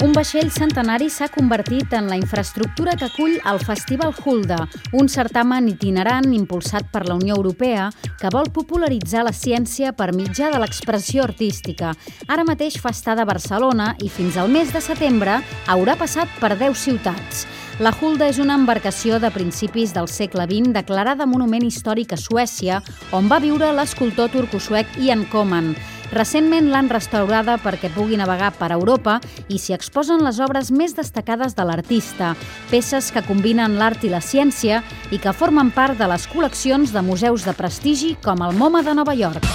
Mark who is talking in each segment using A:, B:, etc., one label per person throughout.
A: Un vaixell centenari s'ha convertit en la infraestructura que acull el Festival Hulda, un certamen itinerant impulsat per la Unió Europea que vol popularitzar la ciència per mitjà de l'expressió artística. Ara mateix fa estada a Barcelona i fins al mes de setembre haurà passat per 10 ciutats. La Hulda és una embarcació de principis del segle XX declarada Monument Històric a Suècia, on va viure l'escultor turco-suec Jan Koman. Recentment l'han restaurada perquè pugui navegar per Europa i s'hi exposen les obres més destacades de l'artista, peces que combinen l'art i la ciència i que formen part de les col·leccions de museus de prestigi com el MoMA de Nova York.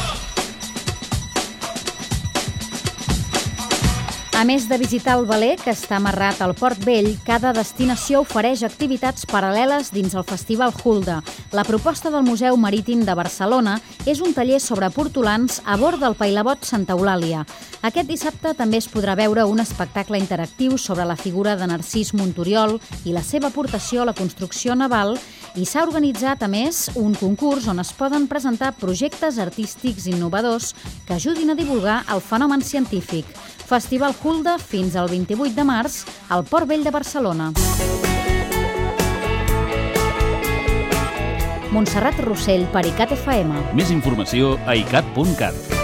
A: A més de visitar el veler, que està amarrat al Port Vell, cada destinació ofereix activitats paral·leles dins el Festival Hulda. La proposta del Museu Marítim de Barcelona és un taller sobre portolans a bord del pailabot Santa Eulàlia. Aquest dissabte també es podrà veure un espectacle interactiu sobre la figura de Narcís Monturiol i la seva aportació a la construcció naval, i s'ha organitzat, a més, un concurs on es poden presentar projectes artístics innovadors que ajudin a divulgar el fenomen científic. Festival Hulda fins al 28 de març al Port Vell de Barcelona. Montserrat Rossell per ICAT FM.
B: Més informació a icat.cat.